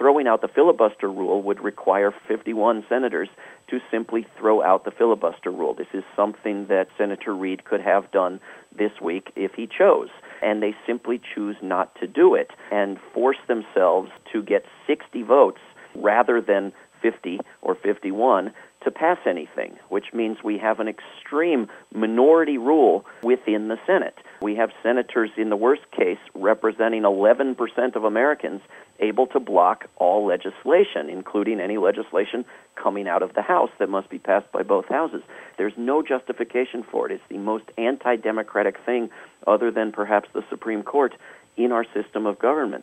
throwing out the filibuster rule would require 51 senators to simply throw out the filibuster rule. This is something that Senator Reid could have done this week if he chose. And they simply choose not to do it and force themselves to get 60 votes rather than 50 or 51 to pass anything, which means we have an extreme minority rule within the Senate. We have senators, in the worst case, representing 11% of Americans, able to block all legislation, including any legislation coming out of the House that must be passed by both houses. There's no justification for it. It's the most anti-democratic thing, other than perhaps the Supreme Court, in our system of government.